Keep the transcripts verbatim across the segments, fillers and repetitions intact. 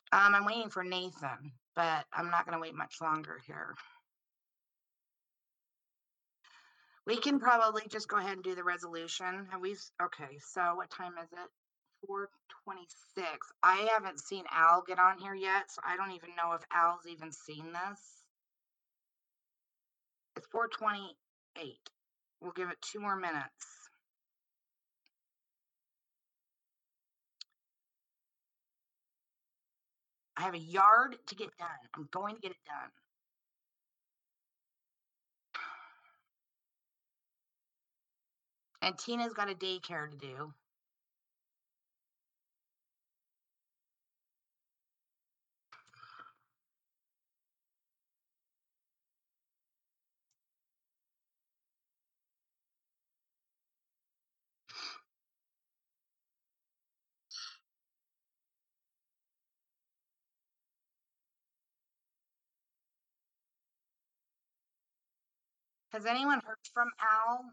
Um, I'm waiting for Nathan, but I'm not gonna wait much longer here. We can probably just go ahead and do the resolution. Have we s okay, so what time is it? four twenty-six. I haven't seen Al get on here yet, so I don't even know if Al's even seen this. It's four twenty-eight. We'll give it two more minutes. I have a yard to get done. I'm going to get it done. And Tina's got a daycare to do. Has anyone heard from Al?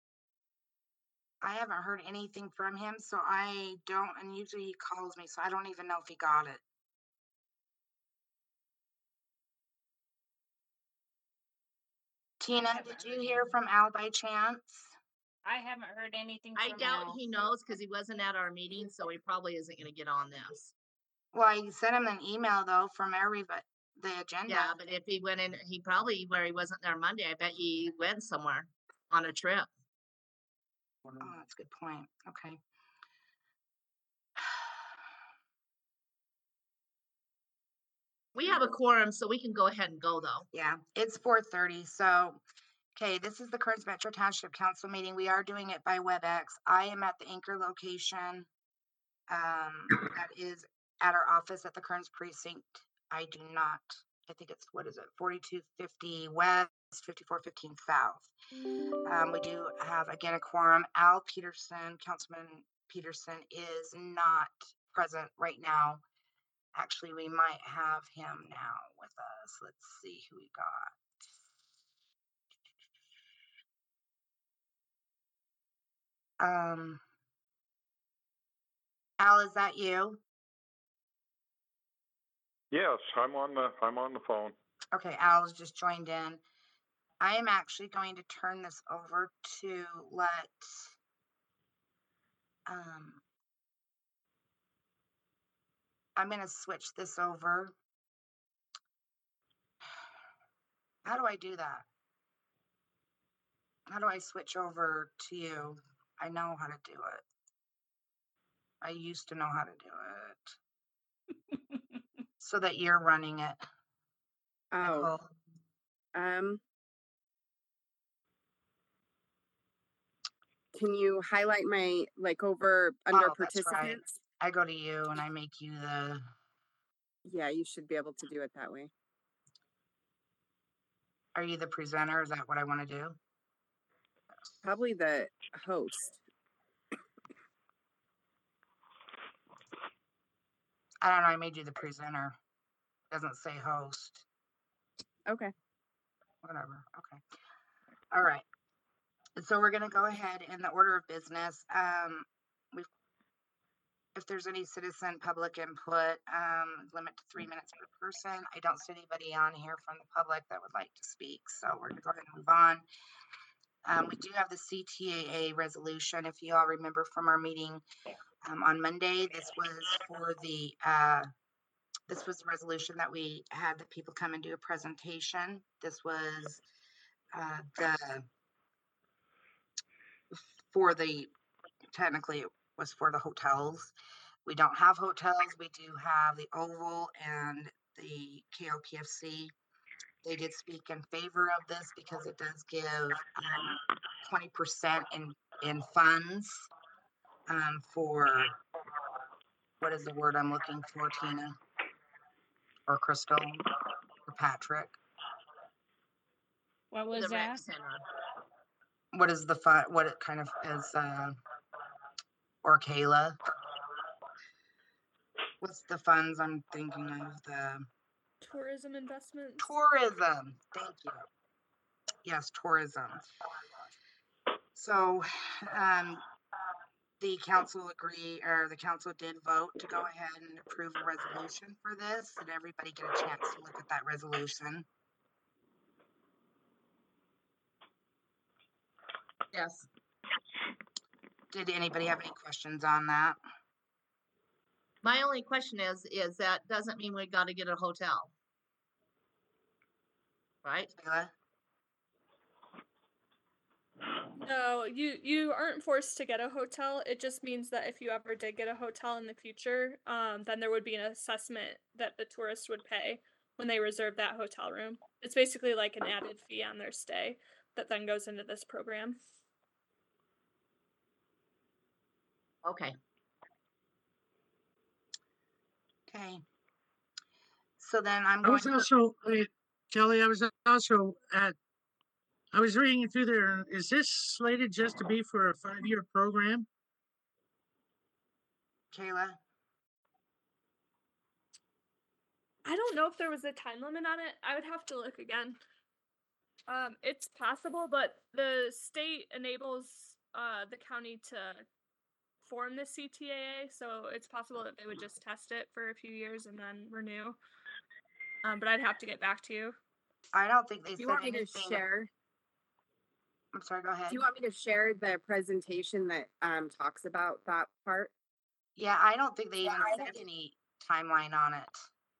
I haven't heard anything from him, so I don't and usually he calls me, so I don't even know if he got it. I Tina, haven't did you heard hear anything. from Al by chance? I haven't heard anything I from doubt Al. he knows because he wasn't at our meeting, so he probably isn't gonna get on this. Well, I sent him an email though from everybody the agenda. Yeah, but if he went in, he probably where he wasn't there Monday, I bet he went somewhere on a trip. Oh, that's a good point. Okay. We have a quorum, so we can go ahead and go though. Yeah, it's four thirty. So, okay, this is the Kearns Metro Township Council meeting. We are doing it by WebEx. I am at the Anchor location. Um, that is at our office at the Kearns precinct. I do not. I think it's what is it? forty-two fifty West, fifty-four fifteen South. Um, we do have again a quorum. Al Peterson, Councilman Peterson, is not present right now. Actually, we might have him now with us. Let's see who we got. Um, Al, is that you? Yes, I'm on the I'm on the phone. Okay, Al's just joined in. I am actually going to turn this over to let um I'm going to switch this over. How do I do that? How do I switch over to you? I know how to do it. I used to know how to do it. So that you're running it. Oh, Nicole. um, can you highlight my like over under Oh, that's right. participants? I go to you and I make you the Yeah, you should be able to do it that way. Are you the presenter? Is that what I want to do? Probably the host. I don't know. I made you the presenter. Doesn't say host. Okay. Whatever. Okay. All right. So we're going to go ahead in the order of business. Um, we've, if there's any citizen public input, um, limit to three minutes per person. I don't see anybody on here from the public that would like to speak, so we're going to go ahead and move on. Um, we do have the C T A A resolution. If you all remember from our meeting um, on Monday, this was for the uh, this was the resolution that we had the people come and do a presentation. This was uh, the for the technically it was for the hotels. We don't have hotels. We do have the Oval and the K O P F C. They did speak in favor of this because it does give um, twenty percent in in funds um, for what is the word I'm looking for, Tina or Crystal or Patrick? What was The rec that? center. What is the fun? What it kind of is, uh, or Kayla? What's the funds I'm thinking of? The Tourism investments. tourism. Thank you. Yes, tourism. So, um, the council agree, or the council did vote to go ahead and approve a resolution for this. Did everybody get a chance to look at that resolution? Yes. Did anybody have any questions on that? My only question is, is that doesn't mean we gotta get a hotel. Right? Kayla? No, you you aren't forced to get a hotel. It just means that if you ever did get a hotel in the future, um, then there would be an assessment that the tourist would pay when they reserve that hotel room. It's basically like an added fee on their stay that then goes into this program. Okay. Okay. So then I'm I going was to, also, uh, Kelly, I was also at, I was reading through there. Is this slated just to be for a five-year program? Kayla? I don't know if there was a time limit on it. I would have to look again. Um, it's possible, but the state enables uh the county to form the C T A A, so it's possible that they would just test it for a few years and then renew. Um, but I'd have to get back to you. I don't think they Do said you want me to anything. share? I'm sorry, go ahead. Do you want me to share the presentation that um talks about that part? Yeah, I don't think they Yeah, even I said don't- any timeline on it.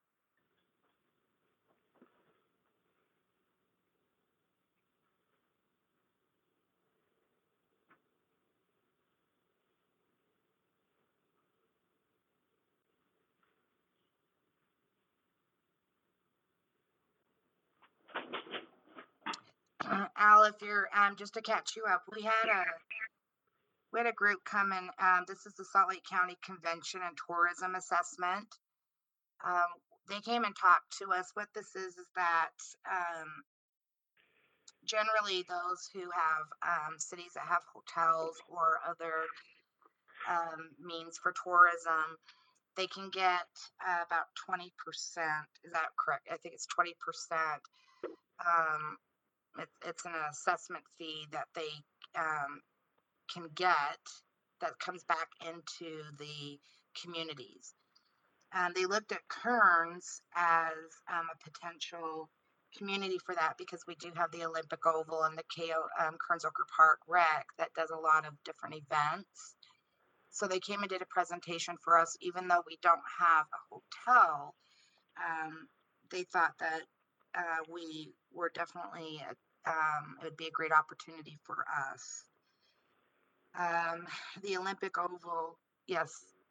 Uh, Al, if you're, um, just to catch you up, we had a, we had a group come in, um, this is the Salt Lake County Convention and Tourism Assessment. Um, they came and talked to us. What this is, is that, um, generally those who have, um, cities that have hotels or other, um, means for tourism, they can get uh, about twenty percent. Is that correct? I think it's twenty percent. Um, it's, it's an assessment fee that they, um, can get that comes back into the communities. Um, they looked at Kearns as um, a potential community for that because we do have the Olympic Oval and the K O um, Kearns Oker Park Rec that does a lot of different events. So they came and did a presentation for us, even though we don't have a hotel. Um, they thought that uh, we were definitely, a, um, it would be a great opportunity for us. Um, the Olympic Oval, yes.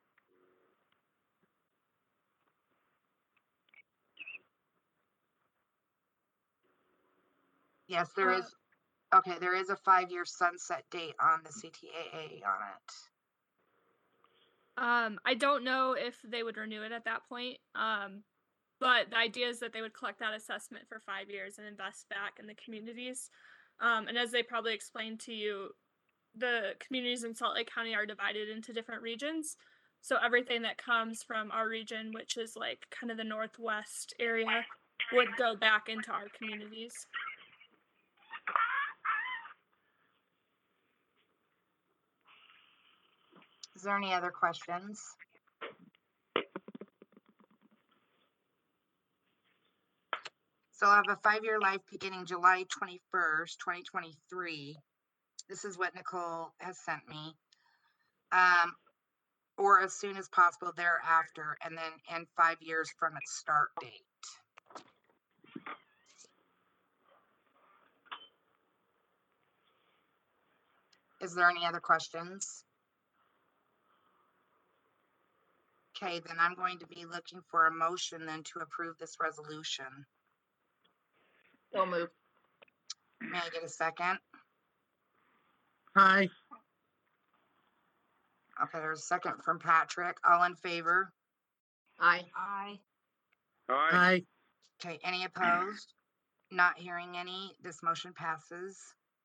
Yes, there Uh, is. Okay, there is a five-year sunset date on the C T A A on it. Um, I don't know if they would renew it at that point. Um, but the idea is that they would collect that assessment for five years and invest back in the communities. Um, and as they probably explained to you, the communities in Salt Lake County are divided into different regions. So everything that comes from our region, which is like kind of the northwest area, would go back into our communities. Is there any other questions? So I have a five-year life beginning July twenty-first, twenty twenty-three. This is what Nicole has sent me. Um, or as soon as possible thereafter, and then and five years from its start date. Is there any other questions? Okay, then I'm going to be looking for a motion then to approve this resolution. So move. May I get a second? Hi, Okay, there's a second from Patrick. All in favor? Aye. I, Aye. hi. Okay, any opposed? Not hearing any, this motion passes.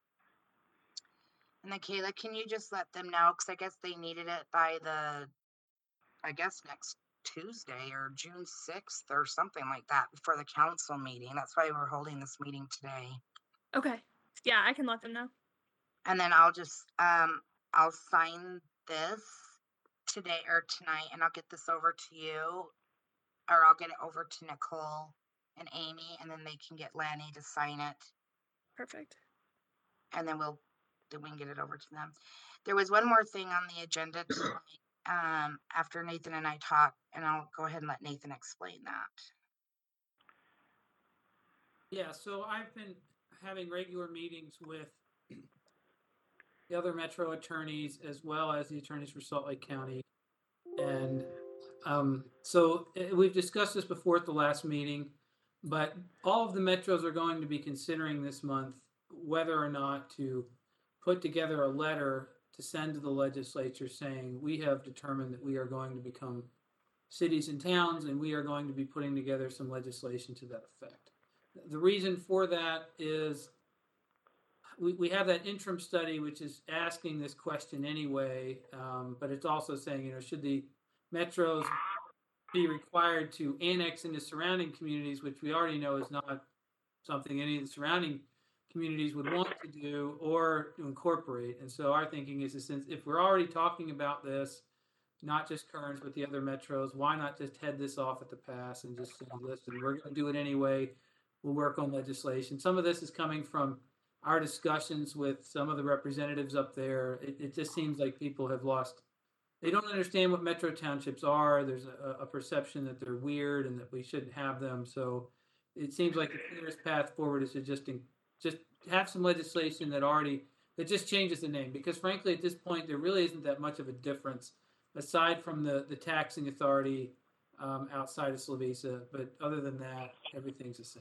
And then Kayla, can you just let them know, because I guess they needed it by the, I guess next Tuesday or June sixth or something like that before the council meeting. That's why we're holding this meeting today. Okay. Yeah, I can let them know. And then I'll just, um, I'll sign this today or tonight, and I'll get this over to you, or I'll get it over to Nicole and Amy, and then they can get Lanny to sign it, Perfect. and then we'll then we can get it over to them. There was one more thing on the agenda tonight, um, after Nathan and I talked, and I'll go ahead and let Nathan explain that. Yeah, so I've been having regular meetings with the other Metro attorneys as well as the attorneys for Salt Lake County. And um, so uh, we've discussed this before at the last meeting, but all of the Metros are going to be considering this month whether or not to put together a letter to send to the legislature saying we have determined that we are going to become cities and towns and we are going to be putting together some legislation to that effect. The reason for that is we, we have that interim study which is asking this question anyway, um, but it's also saying, you know, should the Metros be required to annex into surrounding communities, which we already know is not something any of the surrounding communities would want to do, or to incorporate. And so our thinking is, since if we're already talking about this, not just Kearns, but the other Metros, why not just head this off at the pass and just say, listen, we're going to do it anyway. We'll work on legislation. Some of this is coming from our discussions with some of the representatives up there. It, it just seems like people have lost, they don't understand what Metro townships are. There's a, a perception that they're weird and that we shouldn't have them. So it seems like the clearest path forward is to just, in, just have some legislation that already, that just changes the name. Because frankly, at this point, there really isn't that much of a difference aside from the, the taxing authority um, outside of Slovisa. But other than that, everything's the same.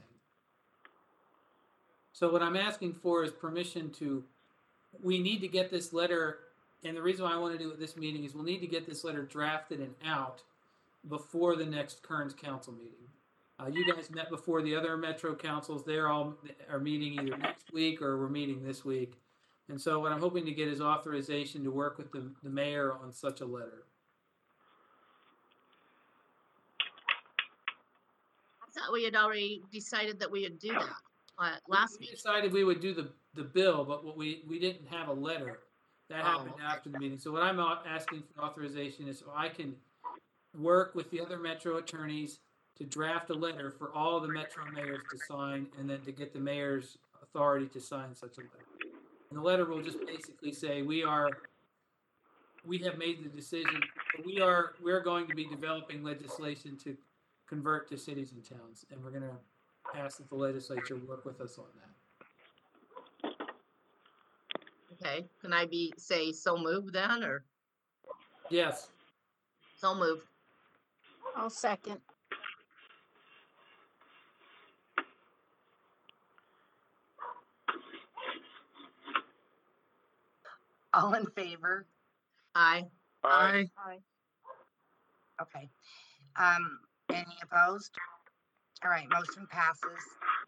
So what I'm asking for is permission to, we need to get this letter, and the reason why I want to do it this meeting is we'll need to get this letter drafted and out before the next Kearns council meeting. Uh, you guys met before the other Metro councils. They're all are meeting either next week or we're meeting this week. And so what I'm hoping to get is authorization to work with the, the mayor on such a letter. I thought we had already decided that we would do that uh, last We meeting. decided we would do the, the bill, but what we, we didn't have a letter. That Oh, happened okay. after the meeting. So what I'm au- asking for authorization is so I can work with the other Metro attorneys to draft a letter for all the Metro mayors to sign, and then to get the mayor's authority to sign such a letter. And the letter will just basically say, we are, we have made the decision, we are, we're going to be developing legislation to convert to cities and towns, and we're gonna ask that the legislature work with us on that. Okay, can I be, say, so moved then, or Yes. so moved? I'll second. All in favor? Aye. Aye. I, Okay. Um, any opposed? All right, motion passes.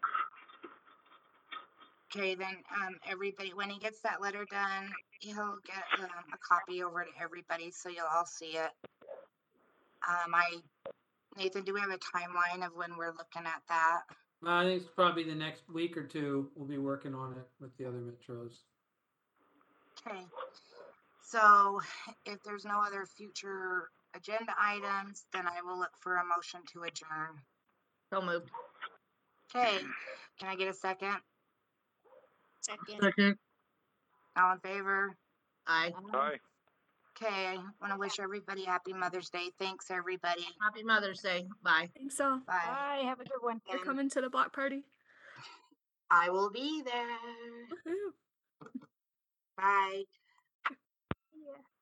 Okay, then, um, everybody, when he gets that letter done, he'll get, um, a copy over to everybody, so you'll all see it. Um, I, Nathan, do we have a timeline of when we're looking at that? I think it's probably the next week or two, we'll be working on it with the other Metros. Okay, so if there's no other future agenda items, then I will look for a motion to adjourn. So moved. Okay, can I get a second? Second. second, All in favor? Aye. Aye. Okay, I want to wish everybody happy Mother's Day. Thanks, everybody. Happy Mother's Day. Bye. Thanks so. Bye. Bye. Have a good one. You're And coming to the block party. I will be there. Woohoo. Bye. Yeah.